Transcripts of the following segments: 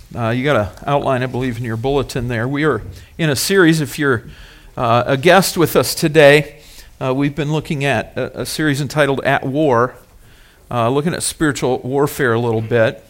You got an outline, I believe, in your bulletin there. We are in a series. If you're a guest with us today, we've been looking at a series entitled At War, looking at spiritual warfare a little bit.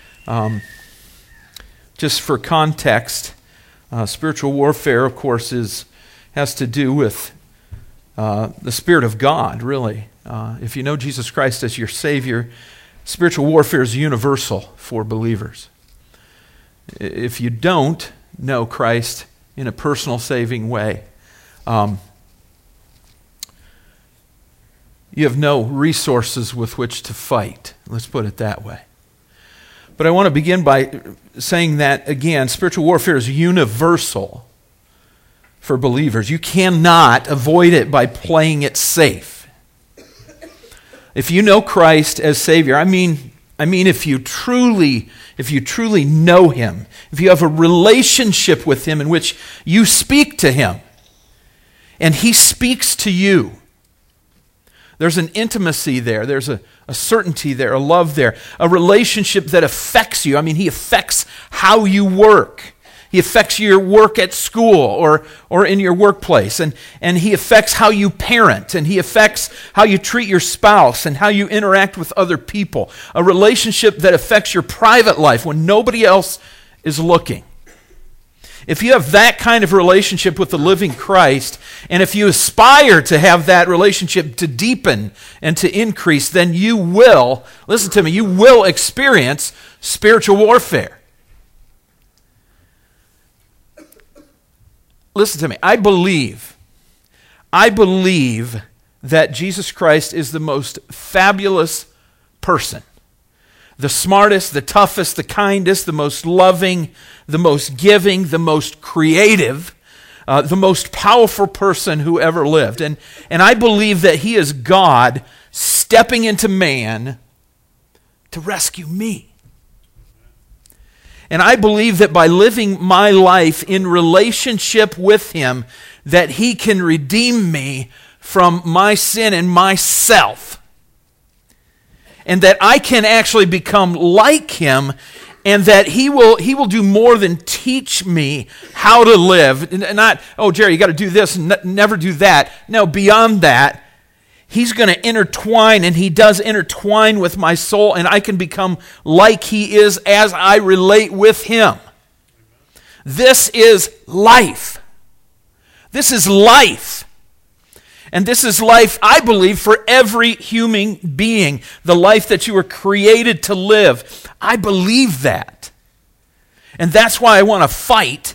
Just for context, spiritual warfare, of course, has to do with the Spirit of God, really. If you know Jesus Christ as your Savior, spiritual warfare is universal for believers. If you don't know Christ in a personal saving way, you have no resources with which to fight. Let's put it that way. But I want to begin by saying that, again, spiritual warfare is universal for believers. You cannot avoid it by playing it safe. If you know Christ as Savior, I mean if you truly know Him, if you have a relationship with Him in which you speak to Him and He speaks to you, there's an intimacy there, there's a certainty there, a love there, a relationship that affects you. I mean, He affects how you work. He affects your work at school or in your workplace. And He affects how you parent. And He affects how you treat your spouse and how you interact with other people. A relationship that affects your private life when nobody else is looking. If you have that kind of relationship with the living Christ, and if you aspire to have that relationship to deepen and to increase, then you will, listen to me, you will experience spiritual warfare. Listen to me. I believe that Jesus Christ is the most fabulous person. The smartest, the toughest, the kindest, the most loving, the most giving, the most creative, the most powerful person who ever lived. And I believe that He is God stepping into man to rescue me. And I believe that by living my life in relationship with Him, that He can redeem me from my sin and myself. And that I can actually become like Him, and that He will do more than teach me how to live. Not, oh, Jerry, you got to do this and never do that. No, beyond that, He's going to intertwine, and He does intertwine with my soul, and I can become like He is as I relate with Him. This is life. This is life. And this is life, I believe, for every human being. The life that you were created to live. I believe that. And that's why I want to fight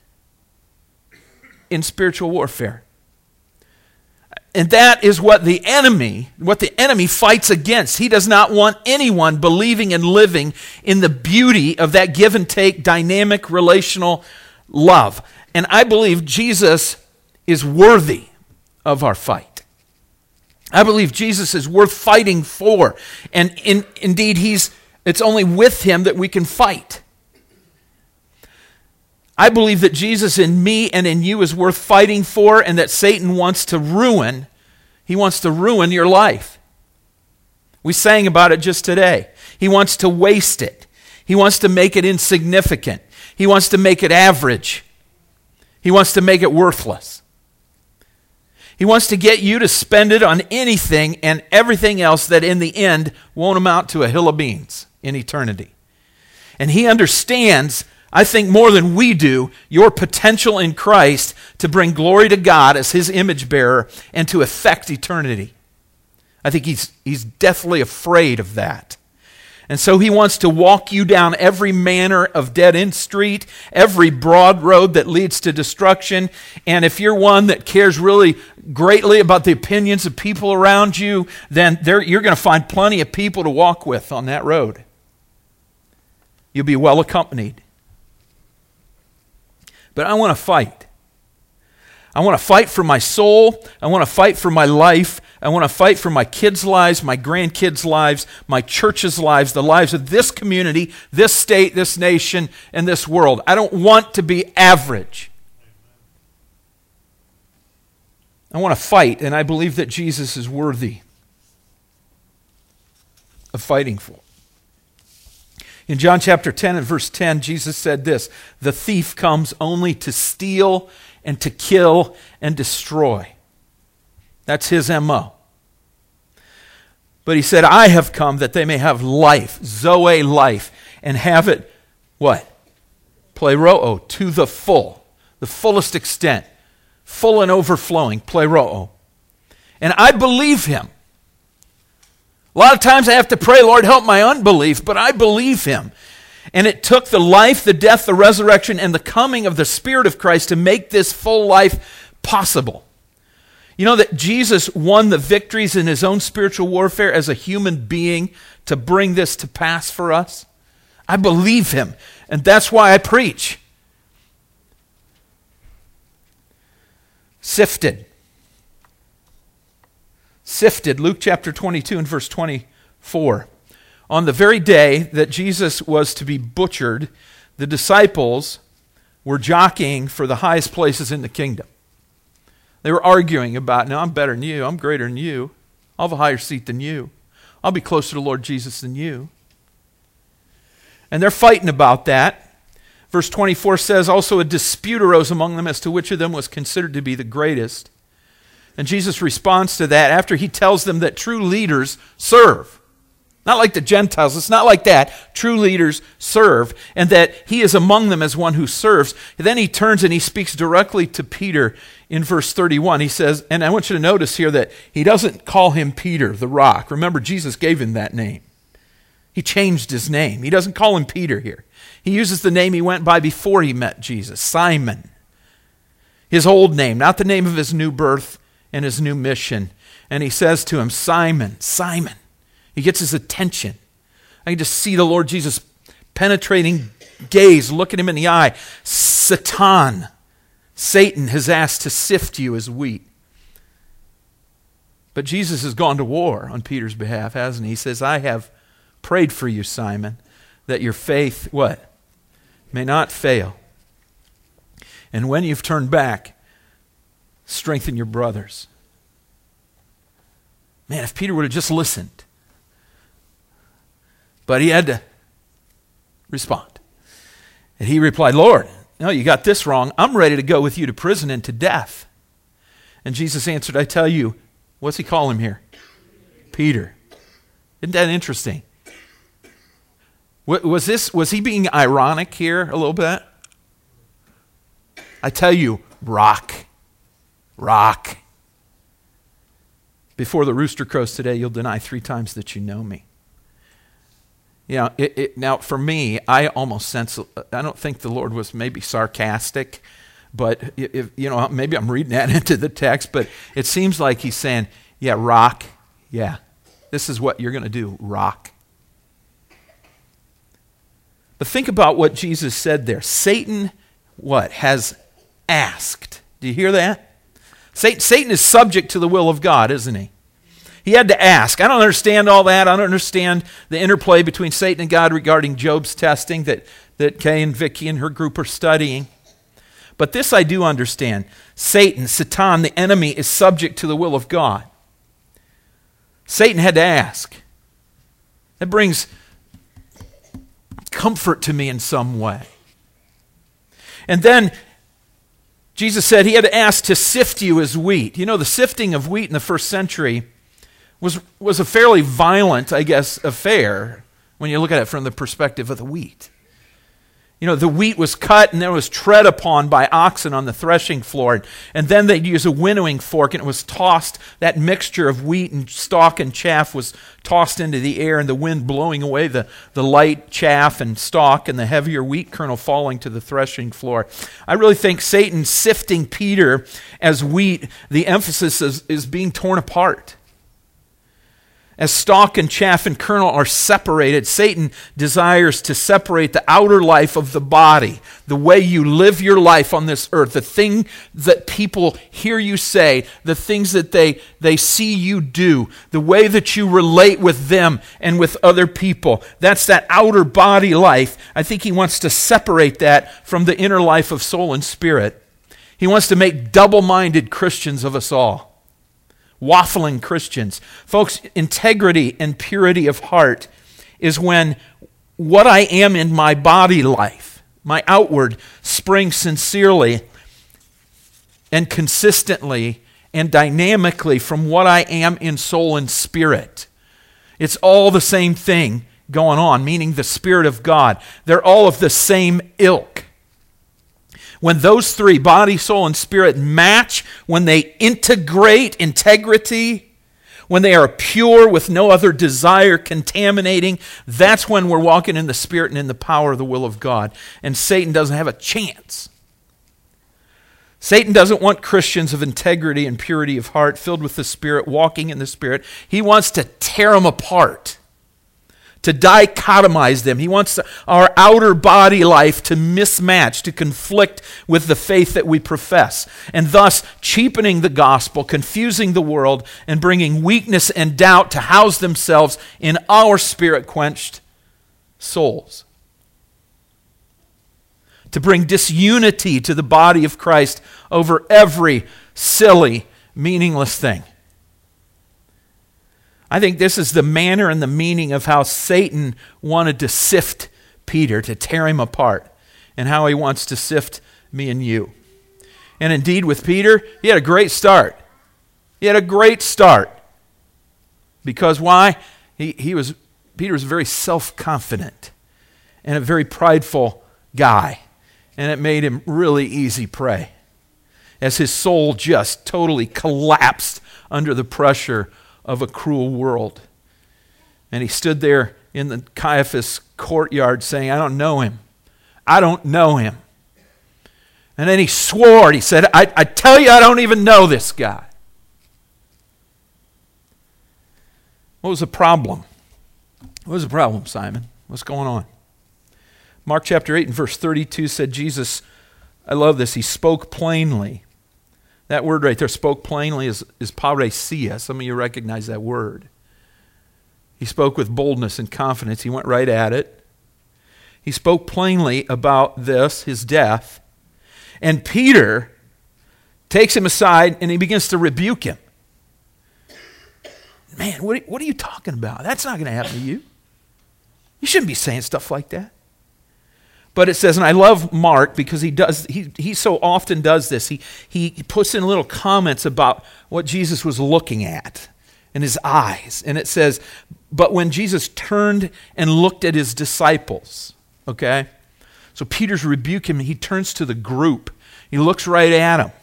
in spiritual warfare. And that is what the enemy fights against. He does not want anyone believing and living in the beauty of that give and take, dynamic, relational love. And I believe Jesus is worthy of our fight. I believe Jesus is worth fighting for. And indeed, it's only with Him that we can fight. I believe that Jesus in me and in you is worth fighting for, and that Satan wants to ruin. He wants to ruin your life. We sang about it just today. He wants to waste it. He wants to make it insignificant. He wants to make it average. He wants to make it worthless. He wants to get you to spend it on anything and everything else that in the end won't amount to a hill of beans in eternity. And he understands, I think more than we do, your potential in Christ to bring glory to God as His image bearer and to affect eternity. I think he's deathly afraid of that. And so he wants to walk you down every manner of dead-end street, every broad road that leads to destruction. And if you're one that cares really greatly about the opinions of people around you, then you're going to find plenty of people to walk with on that road. You'll be well accompanied. But I want to fight. I want to fight for my soul. I want to fight for my life. I want to fight for my kids' lives, my grandkids' lives, my church's lives, the lives of this community, this state, this nation, and this world. I don't want to be average. I want to fight, and I believe that Jesus is worthy of fighting for. In John chapter 10 and verse 10, Jesus said this, "The thief comes only to steal and to kill and destroy." That's his MO. But he said, "I have come that they may have life," Zoe life, and have it, what? Pleroo, to the full, the fullest extent, full and overflowing, pleroo. And I believe him. A lot of times I have to pray, "Lord, help my unbelief," but I believe him. And it took the life, the death, the resurrection, and the coming of the Spirit of Christ to make this full life possible. You know that Jesus won the victories in his own spiritual warfare as a human being to bring this to pass for us? I believe him, and that's why I preach. Sifted. Sifted, Luke chapter 22 and verse 24. On the very day that Jesus was to be butchered, the disciples were jockeying for the highest places in the kingdom. They were arguing about, "No, I'm better than you. I'm greater than you. I'll have a higher seat than you. I'll be closer to Lord Jesus than you." And they're fighting about that. Verse 24 says, "Also a dispute arose among them as to which of them was considered to be the greatest." And Jesus responds to that after he tells them that true leaders serve. Not like the Gentiles. It's not like that. True leaders serve, and that he is among them as one who serves. And then he turns and he speaks directly to Peter in verse 31. He says, and I want you to notice here that he doesn't call him Peter, the rock. Remember, Jesus gave him that name. He changed his name. He doesn't call him Peter here. He uses the name he went by before he met Jesus, Simon. His old name, not the name of his new birth and his new mission. And he says to him, "Simon, Simon." He gets his attention. I can just see the Lord Jesus' penetrating gaze, look at him in the eye. "Satan, Satan has asked to sift you as wheat." But Jesus has gone to war on Peter's behalf, hasn't he? He says, "I have prayed for you, Simon, that your faith," what? "May not fail. And when you've turned back, strengthen your brothers." Man, if Peter would have just listened. But he had to respond. And he replied, "Lord, no, you got this wrong. I'm ready to go with you to prison and to death." And Jesus answered, "I tell you," what's he call him here? Peter. Isn't that interesting? Was he being ironic here a little bit? "I tell you, rock. Before the rooster crows today, you'll deny 3 times that you know me." You know, now for me, I almost sense, I don't think the Lord was maybe sarcastic, but if, you know, maybe I'm reading that into the text, but it seems like he's saying, "Yeah, rock, yeah, this is what you're going to do, rock." But think about what Jesus said there. Satan, what, has asked. Do you hear that? Satan is subject to the will of God, isn't he? He had to ask. I don't understand all that. I don't understand the interplay between Satan and God regarding Job's testing that Kay and Vicky and her group are studying. But this I do understand. Satan, the enemy, is subject to the will of God. Satan had to ask. That brings comfort to me in some way. And then Jesus said he had to ask to sift you as wheat. You know, the sifting of wheat in the first century was a fairly violent, I guess, affair when you look at it from the perspective of the wheat. You know, the wheat was cut and then it was tread upon by oxen on the threshing floor. And then they'd use a winnowing fork and it was tossed. That mixture of wheat and stalk and chaff was tossed into the air, and the wind blowing away the light chaff and stalk and the heavier wheat kernel falling to the threshing floor. I really think Satan sifting Peter as wheat, the emphasis is being torn apart. As stalk and chaff and kernel are separated, Satan desires to separate the outer life of the body, the way you live your life on this earth, the thing that people hear you say, the things that they see you do, the way that you relate with them and with other people. That's that outer body life. I think he wants to separate that from the inner life of soul and spirit. He wants to make double-minded Christians of us all. Waffling Christians. Folks, integrity and purity of heart is when what I am in my body life, my outward, springs sincerely and consistently and dynamically from what I am in soul and spirit. It's all the same thing going on, meaning the Spirit of God. They're all of the same ilk. When those three, body, soul, and spirit, match, when they integrate integrity, when they are pure with no other desire contaminating, that's when we're walking in the Spirit and in the power of the will of God. And Satan doesn't have a chance. Satan doesn't want Christians of integrity and purity of heart, filled with the Spirit, walking in the Spirit. He wants to tear them apart, to dichotomize them. He wants our outer body life to mismatch, to conflict with the faith that we profess, and thus cheapening the gospel, confusing the world, and bringing weakness and doubt to house themselves in our spirit-quenched souls. To bring disunity to the body of Christ over every silly, meaningless thing. I think this is the manner and the meaning of how Satan wanted to sift Peter, to tear him apart, and how he wants to sift me and you. And indeed, with Peter, he had a great start. He had a great start. Because why? Peter was a very self-confident and a very prideful guy. And it made him really easy prey, as his soul just totally collapsed under the pressure of a cruel world. And he stood there in the Caiaphas courtyard saying, I don't know him. I don't know him. And then he swore, he said, I tell you, I don't even know this guy. What was the problem? What was the problem, Simon? What's going on? Mark chapter 8 and verse 32 said Jesus, I love this, he spoke plainly. That word right there, spoke plainly, is parousia. Some of you recognize that word. He spoke with boldness and confidence. He went right at it. He spoke plainly about this, his death. And Peter takes him aside and he begins to rebuke him. Man, what are you talking about? That's not going to happen to you. You shouldn't be saying stuff like that. But it says, and I love Mark because he so often does this. He puts in little comments about what Jesus was looking at in his eyes. And it says, but when Jesus turned and looked at his disciples, okay? So Peter's rebuking him. He turns to the group. He looks right at him.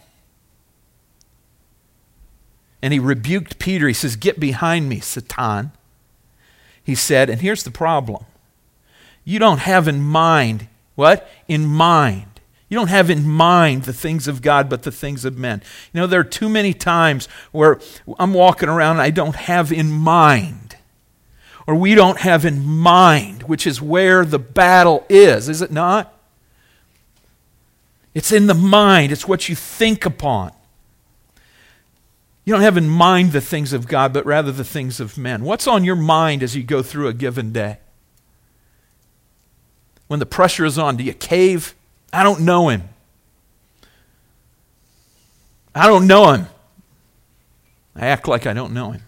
And he rebuked Peter. He says, get behind me, Satan. He said, and here's the problem. You don't have in mind, what? In mind. You don't have in mind the things of God, but the things of men. You know, there are too many times where I'm walking around and I don't have in mind, or we don't have in mind, which is where the battle is it not? It's in the mind. It's what you think upon. You don't have in mind the things of God, but rather the things of men. What's on your mind as you go through a given day? When the pressure is on, do you cave? I don't know him. I don't know him. I act like I don't know him.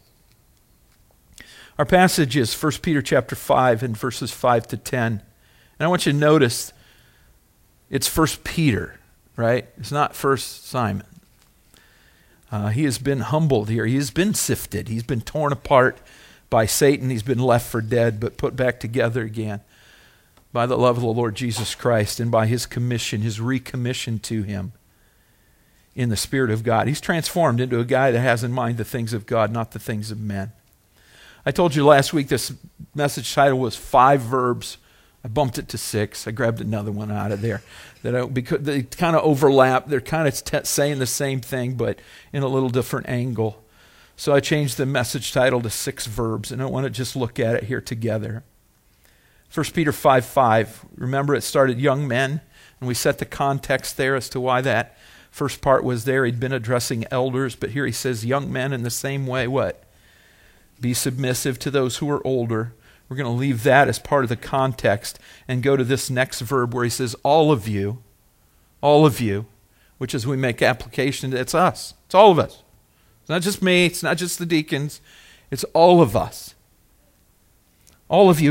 Our passage is 1 Peter chapter 5 and verses 5 to 10. And I want you to notice it's 1 Peter, right? It's not 1 Simon. He has been humbled here. He has been sifted. He's been torn apart by Satan. He's been left for dead, but put back together again by the love of the Lord Jesus Christ and by his commission, his recommission to him in the Spirit of God. He's transformed into a guy that has in mind the things of God, not the things of men. I told you last week this message title was 5 verbs. I bumped it to 6. I grabbed another one out of there because they kind of overlap. They're kind of saying the same thing, but in a little different angle. So I changed the message title to 6 verbs, and I want to just look at it here together. 1 Peter 5:5. Remember, it started young men, and we set the context there as to why that first part was there. He'd been addressing elders, but here he says young men in the same way. What? Be submissive to those who are older. We're going to leave that as part of the context and go to this next verb where he says, all of you, which as we make application, it's us. It's all of us. It's not just me. It's not just the deacons. It's all of us. All of you,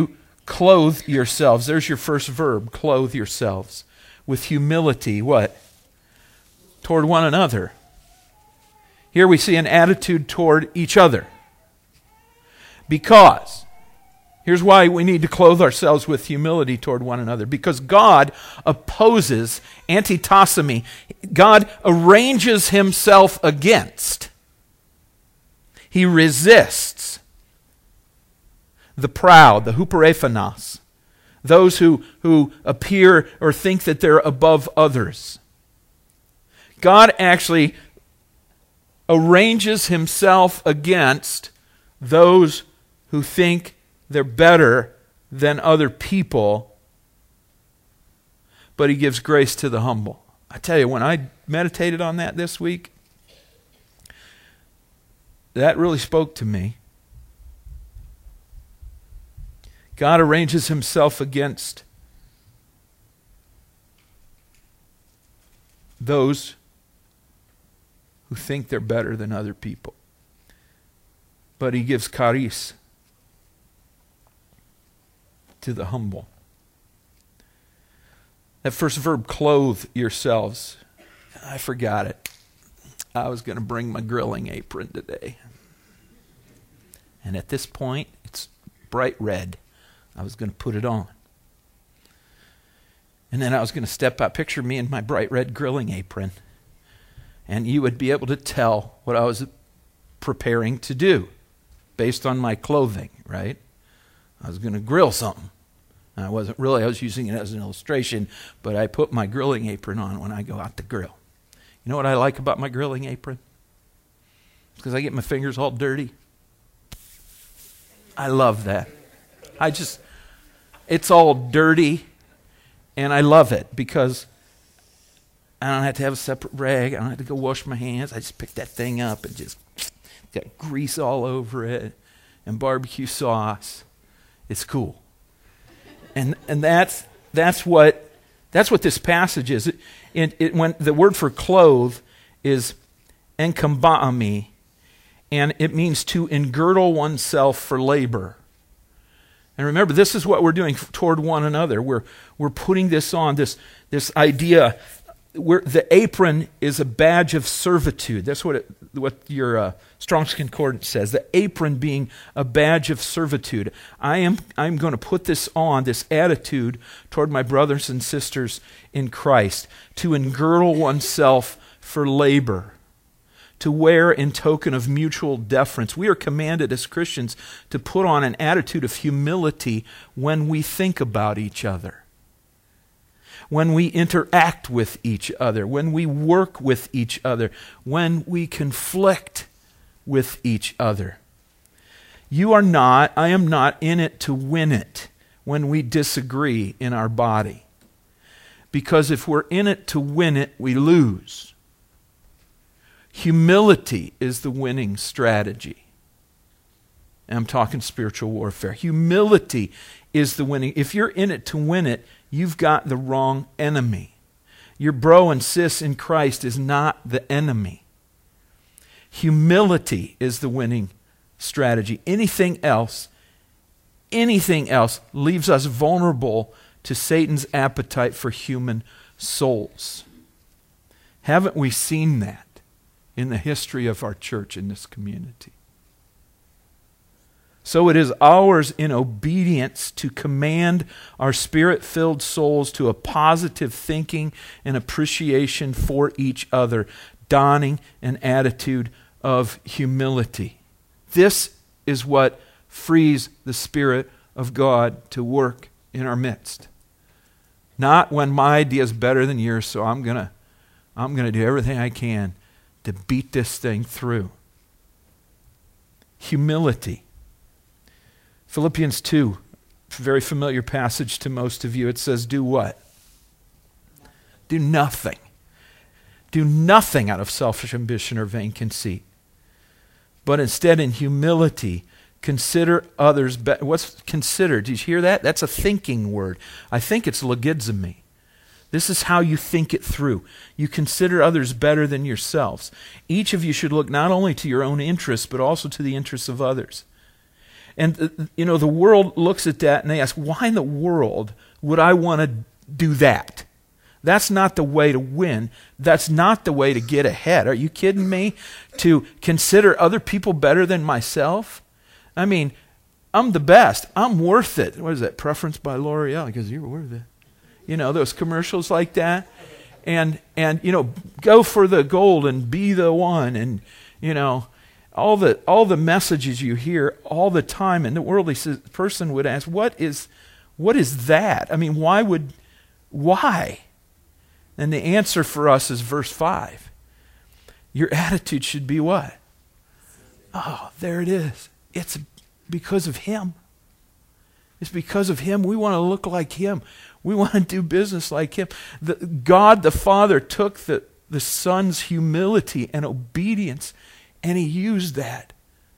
Clothe yourselves. There's your first verb, clothe yourselves. With humility, what? Toward one another. Here we see an attitude toward each other. Because, here's why we need to clothe ourselves with humility toward one another. Because God opposes antitosomy. God arranges himself against. He resists the proud, the huperephanos, those who appear or think that they're above others. God actually arranges himself against those who think they're better than other people, but he gives grace to the humble. I tell you, when I meditated on that this week, that really spoke to me. God arranges himself against those who think they're better than other people. But he gives charis to the humble. That first verb, clothe yourselves. I forgot it. I was going to bring my grilling apron today. And at this point, it's bright red. I was going to put it on. And then I was going to step out, picture me in my bright red grilling apron. And you would be able to tell what I was preparing to do based on my clothing, right? I was going to grill something. And I was using it as an illustration, but I put my grilling apron on when I go out to grill. You know what I like about my grilling apron? Because I get my fingers all dirty. I love that. It's all dirty, and I love it because I don't have to have a separate rag. I don't have to go wash my hands. I just pick that thing up and just got grease all over it and barbecue sauce. It's cool. And that's what this passage is. When the word for clothe is enkambaami, and it means to engirdle oneself for labor. And remember, this is what we're doing toward one another. We're putting this on, this idea. The apron is a badge of servitude. That's what your Strong's Concordance says. The apron being a badge of servitude. I'm going to put this on, this attitude toward my brothers and sisters in Christ, to engirdle oneself for labor, to wear in token of mutual deference. We are commanded as Christians to put on an attitude of humility when we think about each other, when we interact with each other, when we work with each other, when we conflict with each other. I am not in it to win it when we disagree in our body. Because if we're in it to win it, we lose. Humility is the winning strategy. And I'm talking spiritual warfare. Humility is the winning. If you're in it to win it, you've got the wrong enemy. Your bro and sis in Christ is not the enemy. Humility is the winning strategy. Anything else leaves us vulnerable to Satan's appetite for human souls. Haven't we seen that in the history of our church in this community? So it is ours in obedience to command our spirit-filled souls to a positive thinking and appreciation for each other, donning an attitude of humility. This is what frees the Spirit of God to work in our midst. Not when my idea is better than yours, so I'm gonna do everything I can to beat this thing through. Humility. Philippians 2, very familiar passage to most of you. It says, do what? Do nothing. Do nothing out of selfish ambition or vain conceit. But instead, in humility, consider others better. What's consider? Did you hear that? That's a thinking word. I think it's logizomai. This is how you think it through. You consider others better than yourselves. Each of you should look not only to your own interests, but also to the interests of others. And, the world looks at that and they ask, why in the world would I want to do that? That's not the way to win. That's not the way to get ahead. Are you kidding me? To consider other people better than myself? I mean, I'm the best. I'm worth it. What is that? Preference by L'Oreal, because you're worth it. Those commercials like that. And go for the gold and be the one. And, all the messages you hear all the time. And the worldly person would ask, what is that? I mean, why? And the answer for us is verse 5. Your attitude should be what? Oh, there it is. It's because of Him. It's because of Him. We want to look like Him. We want to do business like Him. God the Father took the Son's humility and obedience, and He used that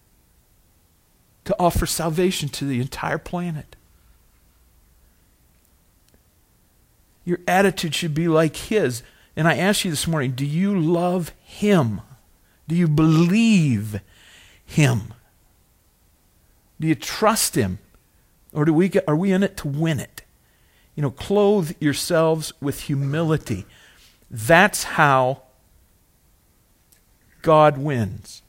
to offer salvation to the entire planet. Your attitude should be like His. And I ask you this morning, do you love Him? Do you believe Him? Do you trust Him? Or are we in it to win it? Clothe yourselves with humility. That's how God wins.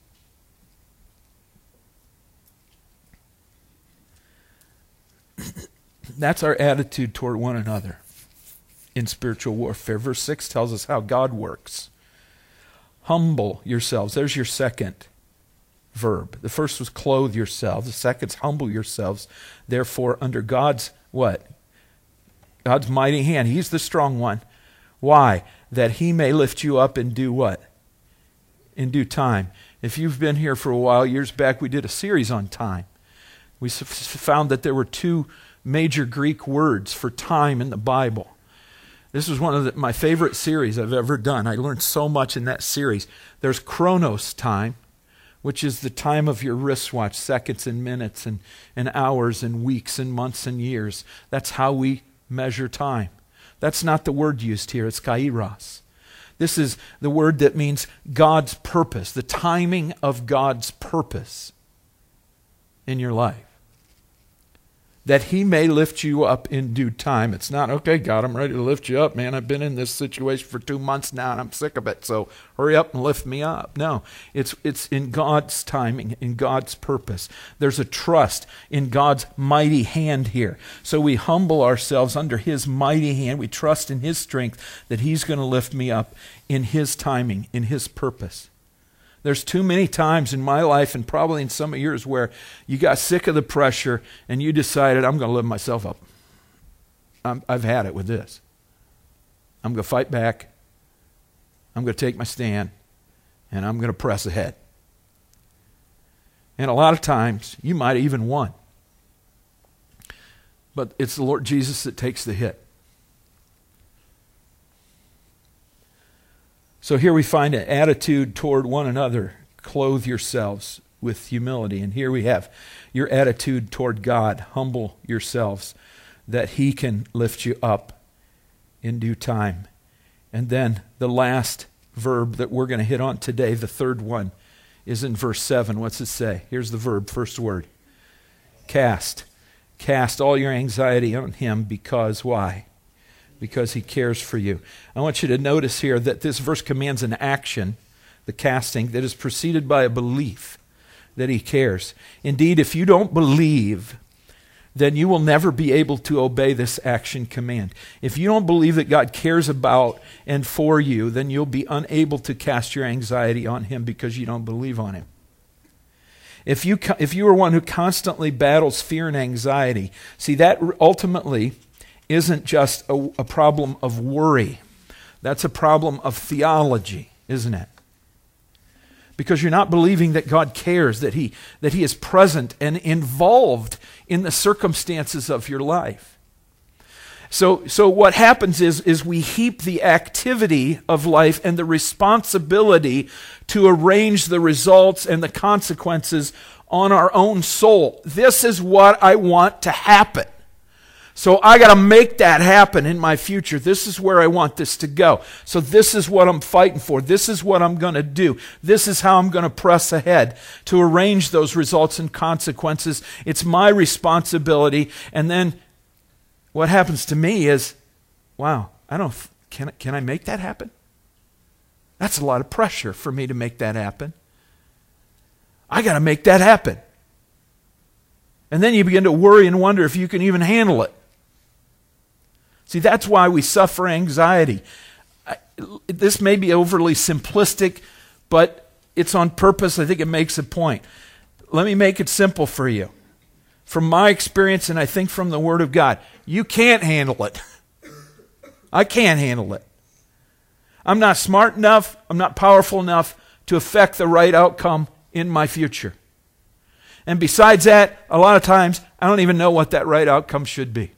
That's our attitude toward one another in spiritual warfare. Verse 6 tells us how God works. Humble yourselves. There's your second verb. The first was clothe yourselves. The second's humble yourselves. Therefore, under God's what? God's mighty hand. He's the strong one. Why? That He may lift you up and do what? In due time. If you've been here for a while, years back we did a series on time. We found that there were two major Greek words for time in the Bible. This was one of my favorite series I've ever done. I learned so much in that series. There's chronos time, which is the time of your wristwatch, seconds and minutes and hours and weeks and months and years. That's how we measure time. That's not the word used here. It's kairos. This is the word that means God's purpose, the timing of God's purpose in your life. That He may lift you up in due time. It's not, okay, God, I'm ready to lift you up, man. I've been in this situation for 2 months now, and I'm sick of it, so hurry up and lift me up. No, it's in God's timing, in God's purpose. There's a trust in God's mighty hand here. So we humble ourselves under His mighty hand. We trust in His strength that He's going to lift me up in His timing, in His purpose. There's too many times in my life, and probably in some of yours, where you got sick of the pressure and you decided, I'm going to lift myself up. I've had it with this. I'm going to fight back. I'm going to take my stand, and I'm going to press ahead. And a lot of times, you might have even won. But it's the Lord Jesus that takes the hit. So here we find an attitude toward one another. Clothe yourselves with humility. And here we have your attitude toward God. Humble yourselves that He can lift you up in due time. And then the last verb that we're going to hit on today, the third one, is in verse 7. What's it say? Here's the verb, first word. Cast. Cast all your anxiety on Him because why? Because He cares for you. I want you to notice here that this verse commands an action, the casting, that is preceded by a belief that He cares. Indeed, if you don't believe, then you will never be able to obey this action command. If you don't believe that God cares about and for you, then you'll be unable to cast your anxiety on Him because you don't believe on Him. If you are one who constantly battles fear and anxiety, see, that ultimately isn't just a problem of worry. That's a problem of theology, isn't it? Because you're not believing that God cares, that He is present and involved in the circumstances of your life. So what happens is we heap the activity of life and the responsibility to arrange the results and the consequences on our own soul. This is what I want to happen. So I got to make that happen in my future. This is where I want this to go. So this is what I'm fighting for. This is what I'm going to do. This is how I'm going to press ahead to arrange those results and consequences. It's my responsibility. And then what happens to me is, wow, can I make that happen? That's a lot of pressure for me to make that happen. I got to make that happen. And then you begin to worry and wonder if you can even handle it. See, that's why we suffer anxiety. This may be overly simplistic, but it's on purpose. I think it makes a point. Let me make it simple for you. From my experience, and I think from the Word of God, you can't handle it. I can't handle it. I'm not smart enough, I'm not powerful enough to affect the right outcome in my future. And besides that, a lot of times, I don't even know what that right outcome should be.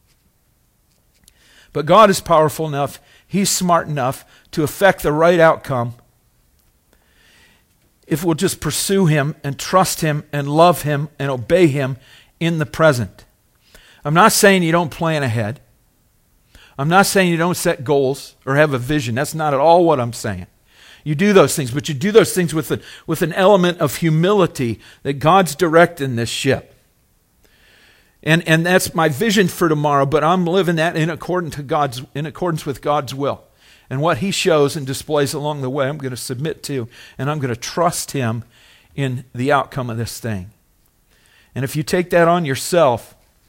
But God is powerful enough, He's smart enough to affect the right outcome if we'll just pursue Him and trust Him and love Him and obey Him in the present. I'm not saying you don't plan ahead. I'm not saying you don't set goals or have a vision. That's not at all what I'm saying. You do those things, but you do those things with an element of humility that God's directing this ship. And that's my vision for tomorrow, but I'm living that in accordance with God's will. And what He shows and displays along the way, I'm going to submit to, and I'm going to trust Him in the outcome of this thing. And if you take that on yourself,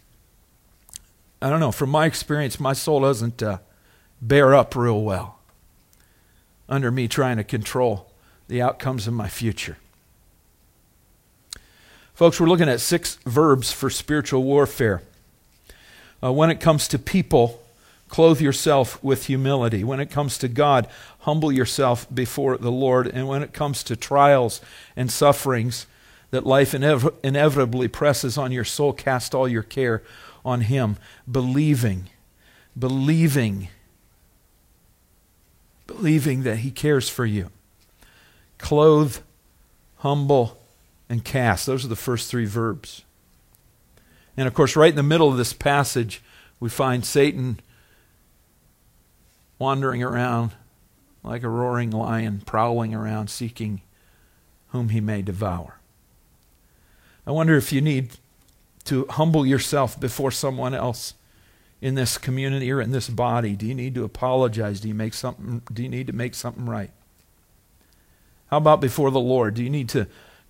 I don't know, from my experience, my soul doesn't bear up real well under me trying to control the outcomes of my future. Folks, we're looking at 6 verbs for spiritual warfare. When it comes to people, clothe yourself with humility. When it comes to God, humble yourself before the Lord. And when it comes to trials and sufferings that life inevitably presses on your soul, cast all your care on Him, believing that He cares for you. Clothe, humble, and cast. Those are the first 3 verbs. And of course, right in the middle of this passage, we find Satan wandering around like a roaring lion, prowling around, seeking whom he may devour. I wonder if you need to humble yourself before someone else in this community or in this body. Do you need to apologize? Do you need to make something right? How about before the Lord? Do you need to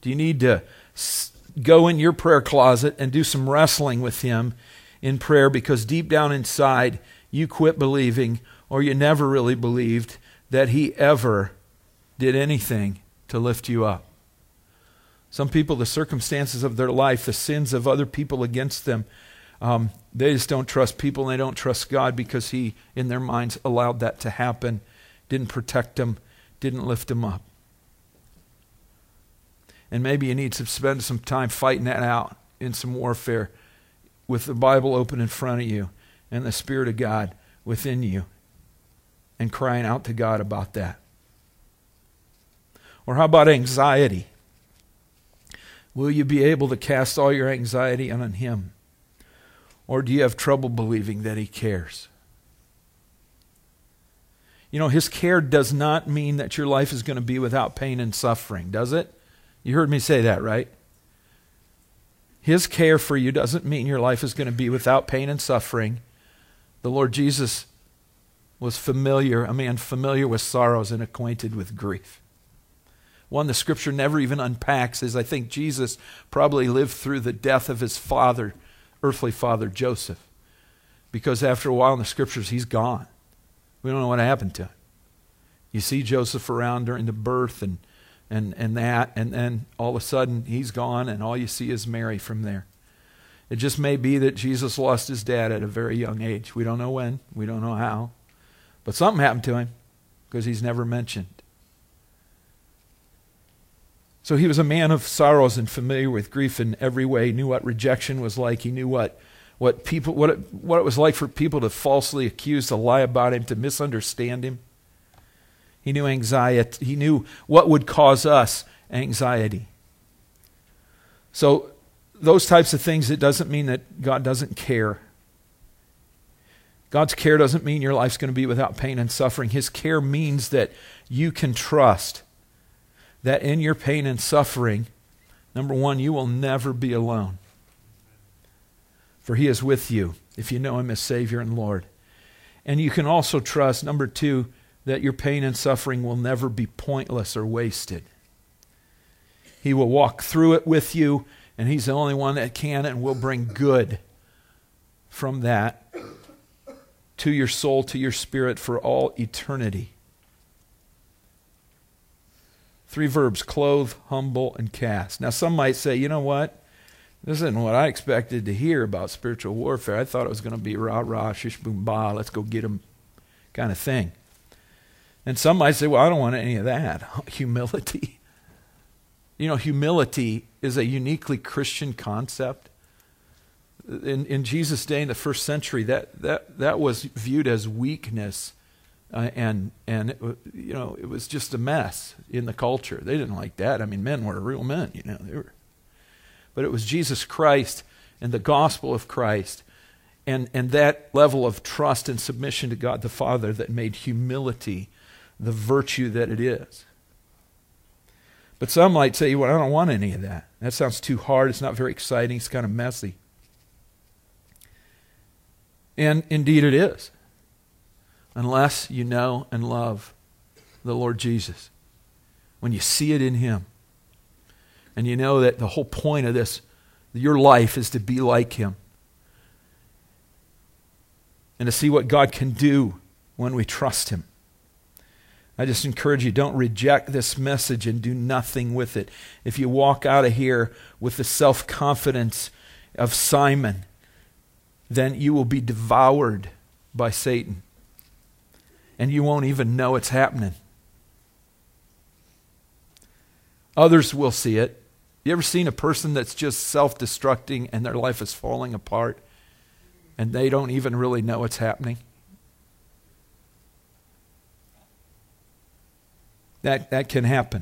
go in your prayer closet and do some wrestling with Him in prayer because deep down inside you quit believing, or you never really believed that He ever did anything to lift you up? Some people, the circumstances of their life, the sins of other people against them, they just don't trust people and they don't trust God because He, in their minds, allowed that to happen, didn't protect them, didn't lift them up. And maybe you need to spend some time fighting that out in some warfare with the Bible open in front of you and the Spirit of God within you and crying out to God about that. Or how about anxiety? Will you be able to cast all your anxiety on Him? Or do you have trouble believing that He cares? You know, His care does not mean that your life is going to be without pain and suffering, does it? You heard me say that, right? His care for you doesn't mean your life is going to be without pain and suffering. The Lord Jesus was a man familiar with sorrows and acquainted with grief. One the Scripture never even unpacks is I think Jesus probably lived through the death of his father, earthly father, Joseph. Because after a while in the Scriptures, he's gone. We don't know what happened to him. You see Joseph around during the birth and then all of a sudden he's gone and all you see is Mary from there. It just may be that Jesus lost his dad at a very young age. We don't know when, we don't know how, but something happened to him because he's never mentioned. So he was a man of sorrows and familiar with grief in every way. He knew what rejection was like. He knew what it was like for people to falsely accuse, to lie about him, to misunderstand him. He knew anxiety. He knew what would cause us anxiety. So those types of things, it doesn't mean that God doesn't care. God's care doesn't mean your life's going to be without pain and suffering. His care means that you can trust that in your pain and suffering, number one, you will never be alone. For He is with you if you know Him as Savior and Lord. And you can also trust, number two, that your pain and suffering will never be pointless or wasted. He will walk through it with you, and He's the only one that can and will bring good from that to your soul, to your spirit for all eternity. 3 verbs: clothe, humble, and cast. Now some might say, you know what? This isn't what I expected to hear about spiritual warfare. I thought it was going to be rah, rah, shish, boom, bah, let's go get them kind of thing. And some might say, well, I don't want any of that. Humility. You know, humility is a uniquely Christian concept. In Jesus' day, in the first century, that was viewed as weakness, and it, you know, it was just a mess in the culture. They didn't like that. I mean, men were real men, you know. But it was Jesus Christ and the gospel of Christ and that level of trust and submission to God the Father that made humility the virtue that it is. But some might say, well, I don't want any of that. That sounds too hard. It's not very exciting. It's kind of messy. And indeed it is. Unless you know and love the Lord Jesus. When you see it in Him. And you know that the whole point of this, your life, is to be like Him. And to see what God can do when we trust Him. I just encourage you, don't reject this message and do nothing with it. If you walk out of here with the self-confidence of Simon, then you will be devoured by Satan. And you won't even know it's happening. Others will see it. You ever seen a person that's just self-destructing and their life is falling apart and they don't even really know it's happening? That can happen.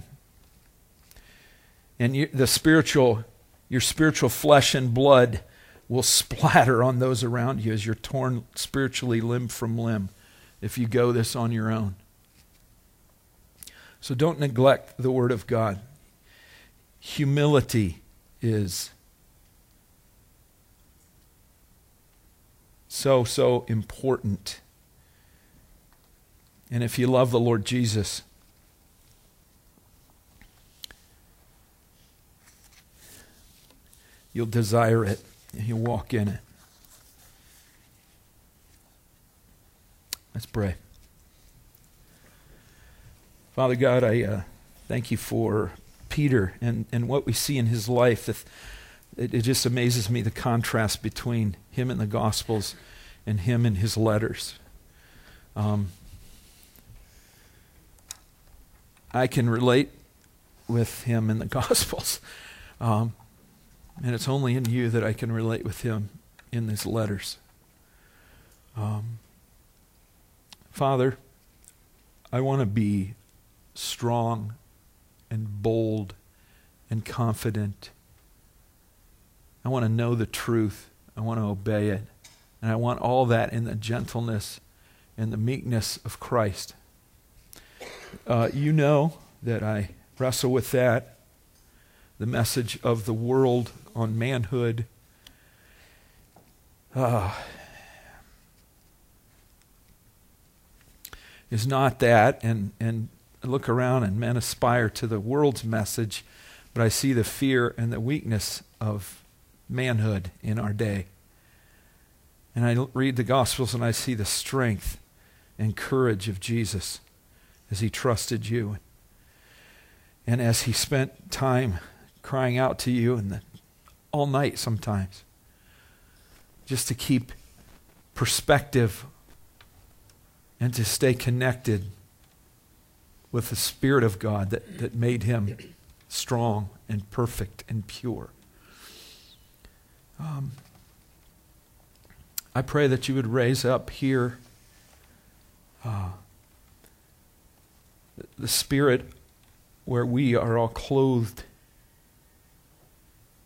And your spiritual flesh and blood will splatter on those around you as you're torn spiritually limb from limb if you go this on your own. So don't neglect the Word of God. Humility is so important. And if you love the Lord Jesus, you'll desire it and you'll walk in it. Let's pray. Father God, I thank you for Peter and what we see in his life. It just amazes me, the contrast between him in the Gospels and him in his letters. I can relate with him in the Gospels. And it's only in you that I can relate with him in his letters. Father, I want to be strong and bold and confident. I want to know the truth. I want to obey it. And I want all that in the gentleness and the meekness of Christ. You know that I wrestle with that. The message of the world on manhood. Is not that, and I look around and men aspire to the world's message, but I see the fear and the weakness of manhood in our day. And I read the Gospels and I see the strength and courage of Jesus as he trusted you. And as he spent time crying out to you and all night sometimes, just to keep perspective and to stay connected with the Spirit of God that made him strong and perfect and pure. I pray that you would raise up here the spirit where we are all clothed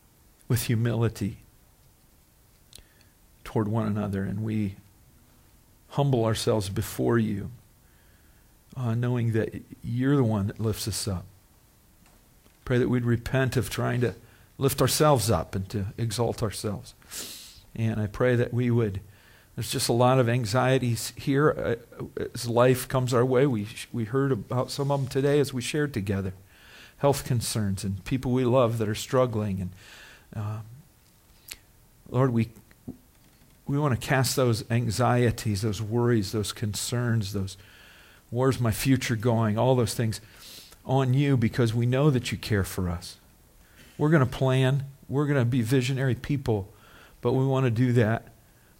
with humility toward one another, and we humble ourselves before you, knowing that you're the one that lifts us up. Pray that we'd repent of trying to lift ourselves up and to exalt ourselves. And I pray that we would, there's just a lot of anxieties here as life comes our way. We heard about some of them today as we shared together. Health concerns and people we love that are struggling. And Lord, we want to cast those anxieties, those worries, those concerns, those where's my future going, all those things on you, because we know that you care for us. We're going to plan. We're going to be visionary people, but we want to do that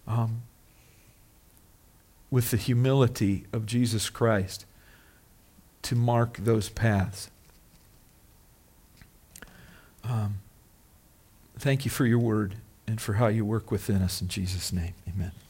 with the humility of Jesus Christ to mark those paths. Thank you for your word and for how you work within us. In Jesus' name, amen.